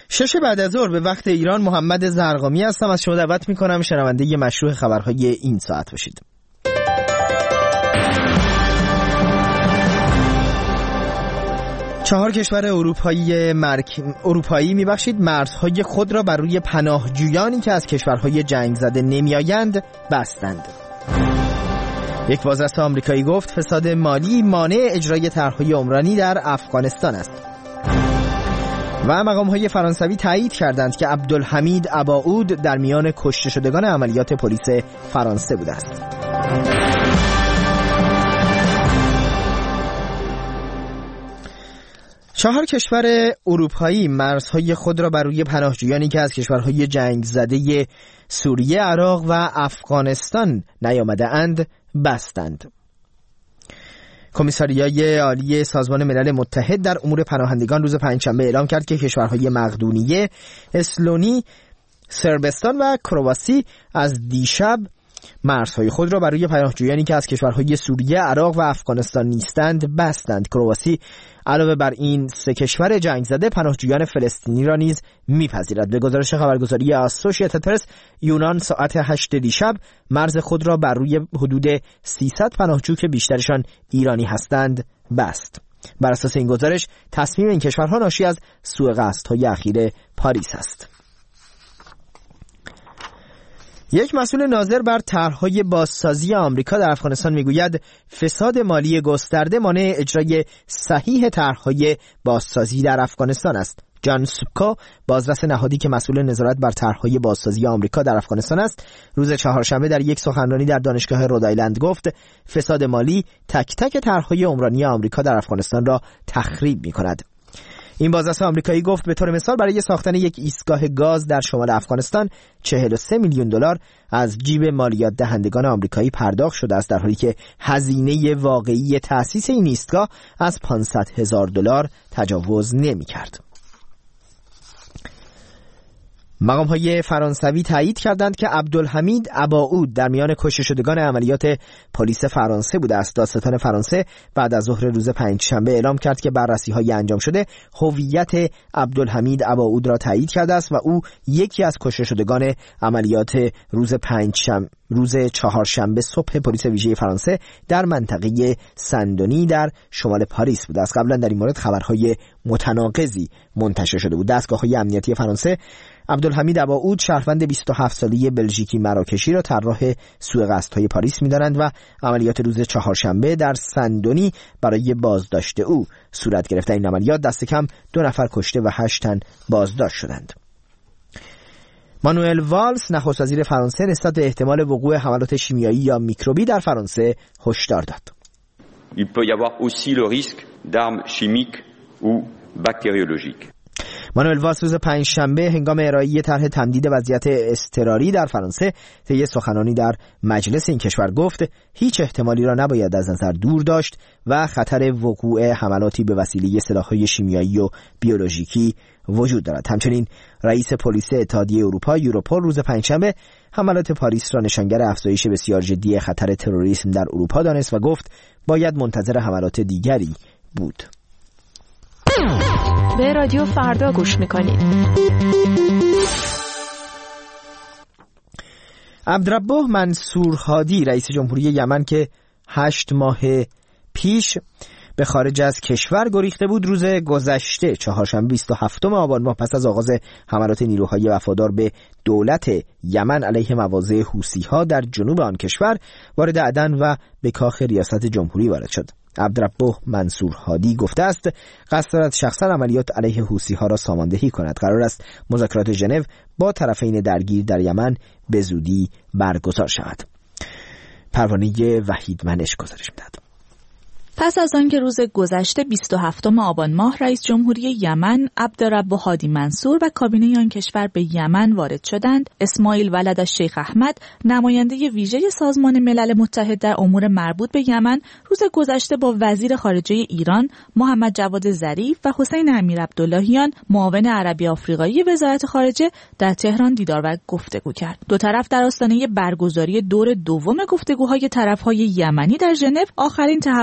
6 بعد از ظهر به وقت ایران. محمد زرقامی هستم. از شما دعوت میکنم شنونده مشروع خبرهای این ساعت باشید. 4 کشور اروپایی مرزهای خود را بر روی پناهجویانی که از کشورهای جنگ زده نمیآیند بستند. یک بازرس آمریکایی گفت فساد مالی مانع اجرای طرح‌های عمرانی در افغانستان است. و مقام‌های فرانسوی تایید کردند که عبدالحمید اباعود در میان کشته شدگان عملیات پلیس فرانسه بوده است. چهار کشور اروپایی مرزهای خود را بر روی پناهجویانی که از کشورهای جنگ زده سوریه، عراق و افغانستان نیامده اند بستند. کمیساریای عالی سازمان ملل متحد در امور پناهندگان روز پنجشنبه اعلام کرد که کشورهای مقدونیه، اسلونی، صربستان و کرواسی از دیشب مرزهای خود را بر روی پناهجویانی که از کشورهای سوریه، عراق و افغانستان نیستند بستند. کرواسی علاوه بر این 3 کشور جنگ زده پناهجویان فلسطینی را نیز میپذیرد. به گزارش خبرگزاری اسوسییتد پرس، یونان ساعت 8 دیشب مرز خود را بر روی حدود 300 پناهجو که بیشترشان ایرانی هستند بست. بر اساس این گزارش تصمیم این کشورها ناشی از سوء قصدهای اخیر پاریس است. یک مسئول ناظر بر طرح‌های بازسازی آمریکا در افغانستان میگوید فساد مالی گسترده مانع اجرای صحیح طرح‌های بازسازی در افغانستان است. جان سوبکو، بازرس نهادی که مسئول نظارت بر طرح‌های بازسازی آمریکا در افغانستان است، روز چهارشنبه در یک سخنرانی در دانشگاه رودایلند گفت فساد مالی تک تک طرح‌های عمرانی آمریکا در افغانستان را تخریب می‌کند. این بازرس آمریکایی گفت به طور مثال برای ساختن یک ایستگاه گاز در شمال افغانستان 43 میلیون دلار از جیب مالیات دهندگان آمریکایی پرداخت شده است، در حالی که هزینه واقعی تأسیس این ایستگاه از 500,000 دلار تجاوز نمی‌کرد. مقام‌های فرانسوی تایید کردند که عبدالحمید اباعود در میان کشته شدگان عملیات پلیس فرانسه بوده است. دادستان فرانسه بعد از ظهر روز پنجشنبه اعلام کرد که بررسی‌های انجام شده هویت عبدالحمید اباعود را تایید کرده است و او یکی از کشته شدگان عملیات روز چهارشنبه صبح پلیس ویژه فرانسه در منطقه سندونی در شمال پاریس بوده است. قبلا در این مورد خبرهای متناقضی منتشر شده بود. دستگاه‌های امنیتی فرانسه عبدالحمید اباعود شهروند 27 ساله بلژیکی مراکشی را طراح سوء قصدهای پاریس می‌دانند و عملیات روز چهارشنبه در سندونی برای بازداشت او صورت گرفت. این عملیات دست کم 2 نفر کشته و 8 تن بازداشت شدند. مانوئل والس نخست وزیر فرانسه نسبت به احتمال وقوع حملات شیمیایی یا میکروبی در فرانسه هشدار داد. Il peut y avoir aussi le risque d'armes chimiques ou bactériologiques. مانوئل والس روز پنجشنبه هنگام ارائه طرح تمدید وضعیت اضطراری در فرانسه طی سخنرانی در مجلس این کشور گفت هیچ احتمالی را نباید از نظر دور داشت و خطر وقوع حملاتی به وسیله سلاح‌های شیمیایی و بیولوژیکی وجود دارد. همچنین رئیس پلیس اتحادیه اروپا یوروپول روز پنجشنبه حملات پاریس را نشانگر افزایش بسیار جدی خطر تروریسم در اروپا دانست و گفت باید منتظر حملات دیگری بود. به رادیو فردا گوش میکنید. عبدالربه منصور هادی رئیس جمهوری یمن که 8 ماه پیش به خارج از کشور گریخته بود، روز گذشته چهارشنبه 27 آبان ماه پس از آغاز حملات نیروهای وفادار به دولت یمن علیه مواضع حوثی‌ها در جنوب آن کشور وارد عدن و به کاخ ریاست جمهوری وارد شد. عبدالربه منصور هادی گفته است قصد دارد شخصا عملیات علیه حوثی‌ها را ساماندهی کند. قرار است مذاکرات ژنو با طرفین درگیر در یمن به زودی برگزار شود. پروانه وحید منش گزارش می‌دهد. پس از آنکه روز گذشته 27 آبان ماه رئیس جمهوری یمن عبدالربه هادی منصور و کابینه آن کشور به یمن وارد شدند، اسماعیل ولد شیخ احمد، نماینده ویژه سازمان ملل متحد در امور مربوط به یمن، روز گذشته با وزیر خارجه ایران محمد جواد ظریف و حسین امیر عبداللهیان، معاون عربی آفریقایی وزارت خارجه، در تهران دیدار و گفتگو کرد. دو طرف در آستانه برگزاری دور دوم گفتگوهای طرف‌های یمنی در ژنو آخرین تحولات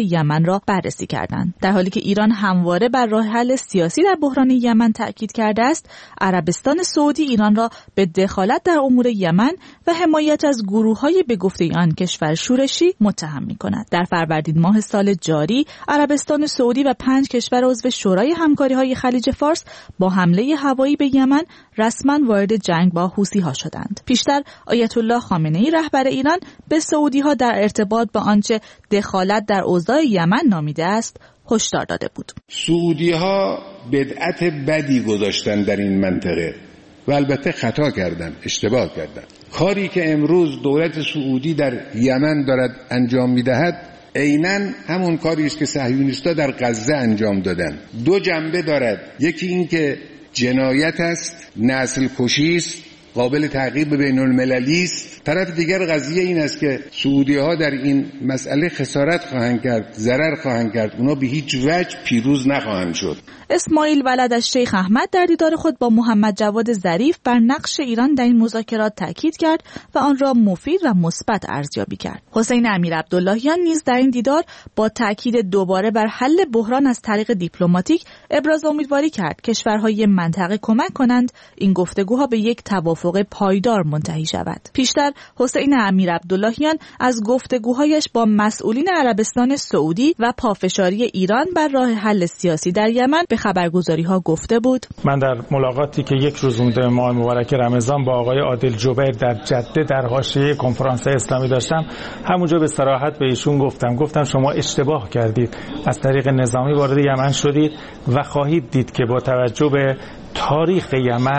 یمن را بررسی کردند. در حالی که ایران همواره بر راه حل سیاسی در بحران یمن تاکید کرده است، عربستان سعودی ایران را به دخالت در امور یمن و حمایت از گروه‌های به گفته آن کشور شورشی متهم می‌کند. در فروردین ماه سال جاری، عربستان سعودی و 5 کشور عضو شورای همکاری‌های خلیج فارس با حمله هوایی به یمن رسما وارد جنگ با حوثی‌ها شدند. پیشتر آیت الله خامنه‌ای رهبر ایران به سعودی‌ها در ارتباط با آنچه دخالت در اوضاع یمن نامیده است هشدار داده بود. سعودی‌ها بدعت بدی گذاشتن در این منطقه و البته خطا کردن، اشتباه کردن. کاری که امروز دولت سعودی در یمن دارد انجام می‌دهد عیناً همون کاری است که صهیونیست‌ها در غزه انجام دادن. 2 جنبه دارد. یکی این که جنایت است، نسل کشی است، قابل تعقیب بین المللی است. طرف دیگر قضیه این است که سعودی‌ها در این مسئله خسارت خواهند کرد، ضرر خواهند کرد. اونا به هیچ وجه پیروز نخواهند شد. اسماعیل ولد شیخ احمد در دیدار خود با محمد جواد ظریف بر نقش ایران در این مذاکرات تاکید کرد و آن را مفید و مثبت ارزیابی کرد. حسین امیر عبداللهیان نیز در این دیدار با تاکید دوباره بر حل بحران از طریق دیپلماتیک ابراز امیدواری کرد کشورهای منطقه کمک کنند این گفتگوها به یک توافق پایدار منتهی شود. پیشتر حسین امیر عبداللهیان از گفتگوهایش با مسئولین عربستان سعودی و پافشاری ایران بر راه حل سیاسی در یمن به خبرگزاری‌ها گفته بود: من در ملاقاتی که 1 روز مونده ماه مبارک رمضان با آقای عادل جبیر در جده در حاشیه کنفرانس اسلامی داشتم، همونجا به صراحت به ایشون گفتم شما اشتباه کردید، از طریق نظامی وارد یمن شدید و خواهید دید که با توجه به تاریخ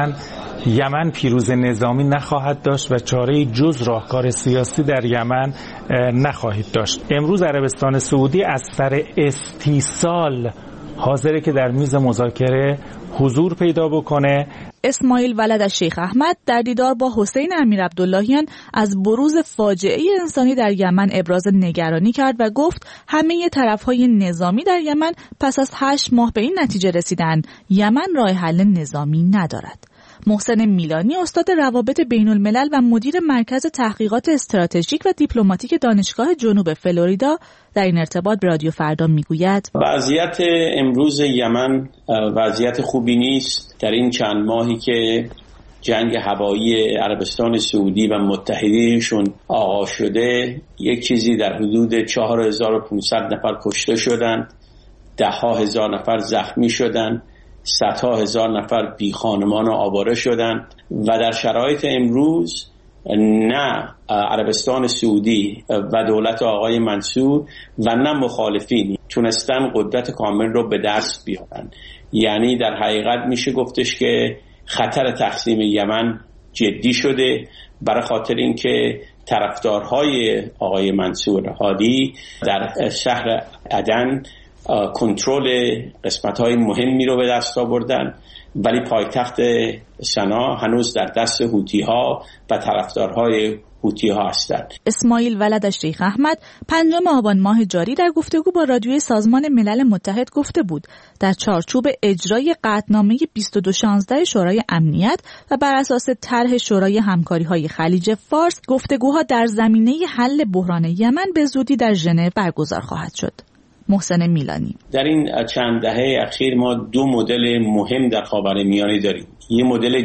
یمن پیروز نظامی نخواهد داشت و چاره جز راهکار سیاسی در یمن نخواهید داشت. امروز عربستان سعودی از سر استیصال حاضره که در میز مذاکره حضور پیدا بکنه. اسماعیل ولد شیخ احمد در دیدار با حسین امیر عبداللهیان از بروز فاجعه انسانی در یمن ابراز نگرانی کرد و گفت همه طرف‌های نظامی در یمن پس از 8 ماه به این نتیجه رسیدند یمن راه حل نظامی ندارد. محسن میلانی استاد روابط بین الملل و مدیر مرکز تحقیقات استراتژیک و دیپلماتیک دانشگاه جنوب فلوریدا در این ارتباط به رادیو فردا میگوید: وضعیت امروز یمن وضعیت خوبی نیست. در این چند ماهی که جنگ هوایی عربستان سعودی و متحدینشون آغاز شده، یک چیزی در حدود 4500 نفر کشته شدند، 10,000 نفر زخمی شدند، 100,000 نفر بی خانمان و آواره شدند و در شرایط امروز نه عربستان سعودی و دولت آقای منصور و نه مخالفین تونستن قدرت کامل رو به دست بیارن. یعنی در حقیقت میشه گفتش که خطر تقسیم یمن جدی شده، برای خاطر اینکه طرفدارهای آقای منصور هادی در شهر عدن کنترل قسمت‌های مهمی رو به دست آوردن، ولی پایتخت سنا هنوز در دست حوثی‌ها و طرفدارهای حوثی‌ها هستند. اسماعیل ولد شیخ احمد 5 آبان ماه جاری در گفتگو با رادیوی سازمان ملل متحد گفته بود در چارچوب اجرای قطعنامه 2216 شورای امنیت و بر اساس طرح شورای همکاری‌های خلیج فارس گفتگوها در زمینه حل بحران یمن به زودی در ژنو برگزار خواهد شد. محسن میلانی: در این چند دهه اخیر ما 2 مدل مهم در خاورمیانه داریم. یه مدل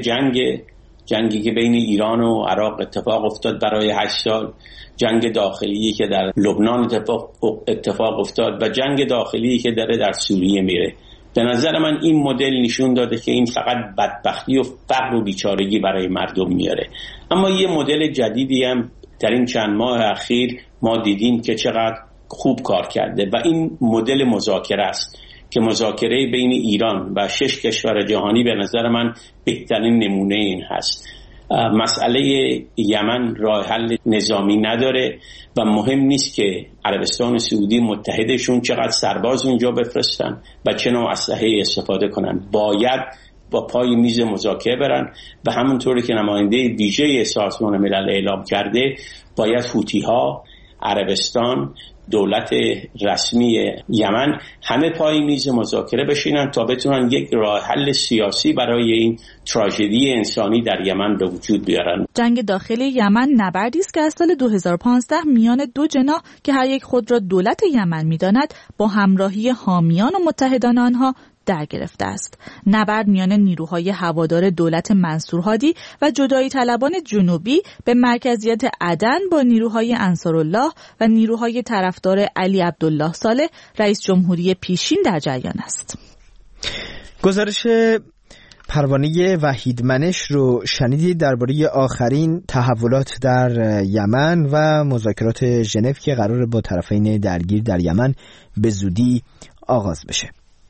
جنگی که بین ایران و عراق اتفاق افتاد برای 8 سال، جنگ داخلی که در لبنان اتفاق افتاد و جنگ داخلی که داره در سوریه میره. به نظر من این مدل نشون داده که این فقط بدبختی و فقر و بیچارگی برای مردم میاره. اما یه مدل جدیدی هم در این چند ماه اخیر ما دیدیم که چقدر خوب کار کرده و این مدل مذاکره است که مذاکره بین ایران و 6 کشور جهانی به نظر من بهترین نمونه این هست. مسئله یمن راه حل نظامی نداره و مهم نیست که عربستان سعودی متحدشون چقدر سرباز اونجا بفرستن و چه نوع اسلحه استفاده کنن، باید با پای میز مذاکره برن و همونطوری که نماینده ویژه سازمان ملل اعلام کرده باید حوثی‌ها، عربستان دولت رسمی یمن همه پای میز مذاکره بشینن تا بتونن یک راه حل سیاسی برای این تراژدی انسانی در یمن به وجود بیارن. جنگ داخلی یمن نبردی است که از سال 2015 میان دو جناح که هر یک خود را دولت یمن می‌داند با همراهی حامیان و متحدان آنها در گرفته است. نبرد میان نیروهای هوادار دولت منصور هادی و جدایی طلبان جنوبی به مرکزیت عدن با نیروهای انصارالله و نیروهای طرفدار علی عبدالله صالح رئیس جمهوری پیشین در جریان است. گزارش پروانه وحیدمنش رو شنیدید درباره آخرین تحولات در یمن و مذاکرات ژنو که قراره با طرفین درگیر در یمن به زودی آغاز بشه.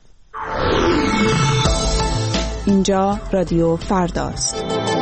اینجا رادیو فرداست.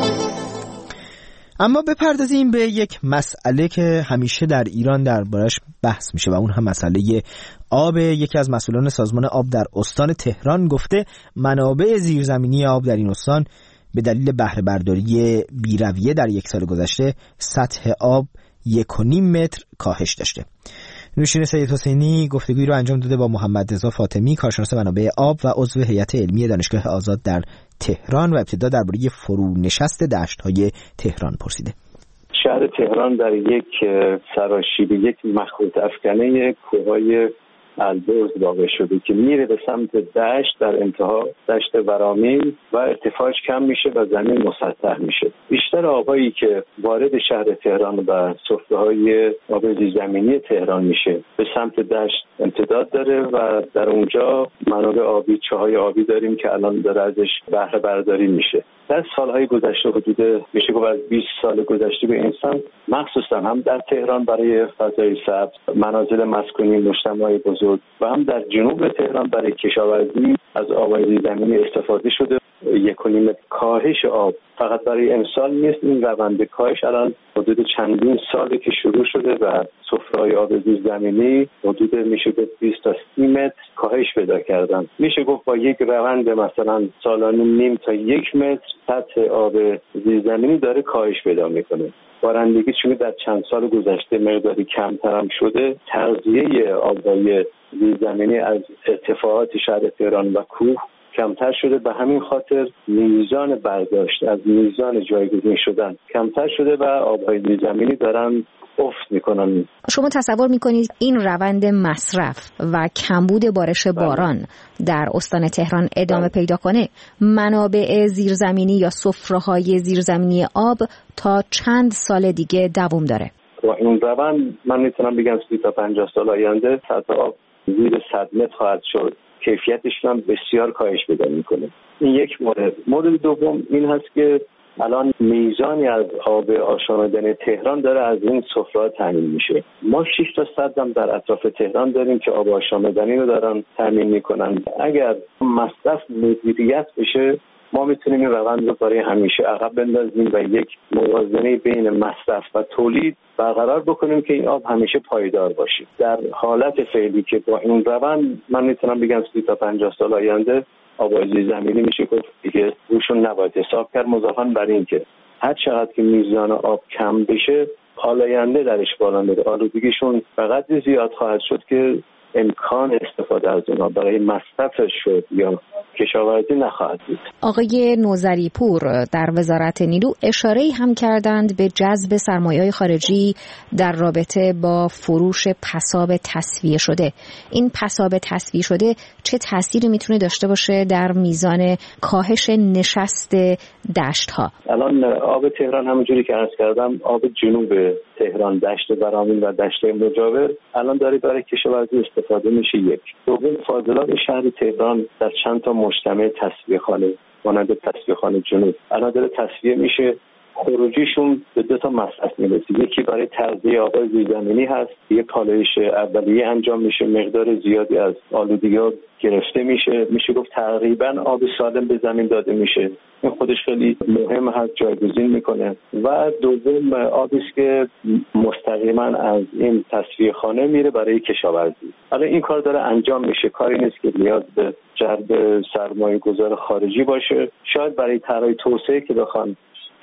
اما بپردازیم به یک مسئله که همیشه در ایران دربارش بحث میشه و اون هم مسئله آب. یکی از مسئولان سازمان آب در استان تهران گفته منابع زیرزمینی آب در این استان به دلیل بهره برداری بی‌رویه در یک سال گذشته سطح آب 1.5 متر کاهش داشته. نوشین سید حسینی گفتگویی رو انجام داده با محمد رضا فاطمی، کارشناس منابع آب و عضو هیئت علمی دانشگاه آزاد در تهران، و ابتدا درباره فرونشست دشت‌های تهران پرسیده. شهر تهران در یک سراشیبی، یک مخروط افکنه کوههای البرز واقع شده که میره به سمت دشت، در انتها دشت ورامین و ارتفاعش کم میشه و زمین مسطح میشه. بیشتر آبایی که وارد شهر تهران و سفره‌های آب زیرزمینی تهران میشه به سمت دشت امتداد داره و در اونجا منابع آبی، چاهای آبی داریم که الان داره ازش بهره برداری میشه. در سالهای گذشته، حدود میشه گفت از 20 سال گذشته به این سمت، مخصوصا هم در تهران برای فضای سبز، منازل مسکونی، مجتمعات بزرگ و هم در جنوب تهران برای کشاورزی از آب‌های زیرزمینی استفاده شده. 1.5 متر کاهش آب فقط برای امسال نیست، این روند کاهش الان حدود چندین ساله که شروع شده و سفره‌های آب زیرزمینی حدود میشه گفت 20 تا 30 متر کاهش پیدا کردن. میشه گفت با یک روند مثلا سالانه نیم تا 1 متر سطح آب زیرزمینی داره کاهش پیدا میکنه. بارندگی چون در چند سال گذشته مقداری کمتر هم شده، تغذیه آب‌های زیرزمینی از ارتفاعات شهر تهران و کوه کمتر شده. به همین خاطر میزان برداشت از میزان جایگزین شدن کمتر شده و آب‌های زیرزمینی دارن افت میکنن. شما تصور میکنید این روند مصرف و کمبود بارش باران در استان تهران ادامه پیدا کنه؟ منابع زیرزمینی یا سفره‌های زیرزمینی آب تا چند سال دیگه دوام داره؟ با این روند من میتونم بگم 30 تا 50 سال آینده سطح آب زیر 100 متر خواهد شد. کیفیتش هم بسیار کاهش پیدا میکنه. این یک مورد. مورد دوم این هست که الان میزانی از آب آشامیدنی تهران داره از این سفره‌ها تامین میشه. ما 6 تا صد هم در اطراف تهران داریم که آب آشامیدنی رو دارن تامین میکنن. اگر مصرف مدیریت بشه، ما میتونیم این روند رو برای همیشه عقب بندازیم و یک موازنه بین مصرف و تولید برقرار بکنیم که این آب همیشه پایدار باشه. در حالت فعلی که با این روند من میتونم بگم 30 تا 50 سال آینده آب‌های زیرزمینی میشه گفت دیگه روشون نباید حساب کرد، مضافاً بر این که هر چقدر که میزان آب کم بشه، آلاینده درش بالا میره، آلودگیشون فقط زیاد خواهد شد که امکان استفاده از اونها برای مصرفش شد یا کشاورزی نخواهد بود. آقای نوذری پور در وزارت نیرو اشاره‌ای هم کردند به جذب سرمایه‌های خارجی در رابطه با فروش پساب تصفیه شده. این پساب تصفیه شده چه تأثیری میتونه داشته باشه در میزان کاهش نشست دشت‌ها؟ الان آب تهران همونجوری که عرض کردم، آب جنوب تهران، دشت ورامین و دشت مجاور الان داره برای کشاورزی استفاده میشه. یک. دوم، فاضلاب شهر تهران در چند تا مجتمع تصفیه‌خانه مانند تصفیه‌خانه جنوب الان داره تصفیه میشه. خروجیشون به 2 تا مصرف میرسه. یکی برای تغذیه آب‌های زیرزمینی هست، یک پالایش اولیه انجام میشه، مقدار زیادی از آلودگی‌ها گرفته میشه گفت تقریبا آب سالم به زمین داده میشه. این خودش خیلی مهم هست، جایگزین میکنه. و دوم، آبی است که مستقیما از این تصفیه خانه میره برای کشاورزی. حالا این کار داره انجام میشه، کاری نیست که نیاز به جلب سرمایه گذار خارجی باشه. شاید برای طرح توسعه که بخوان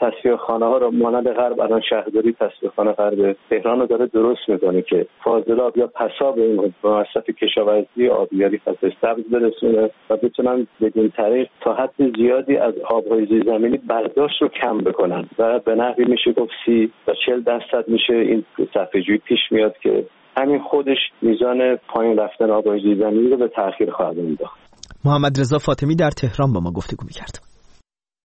تصفیه‌خانه ها رو مانند غرب، الان شهرداری تصفیه‌خانه غرب تهران رو داره درست میکنه که فاضلاب یا پساب این مصرف کشاورزی آبیاری فصل سبز برسونه و بتونن بدین طریق تا حد زیادی از آبهای زیرزمینی برداشت رو کم بکنن و به نحوی میشه گفت 30 تا 40% میشه این صرفه‌جویی پیش میاد که همین خودش میزان پایین رفتن آبهای زیرزمینی رو به تأخیر خواهد انداخت. محمد رضا فاطمی در تهران با ما گفتگو می‌کرد.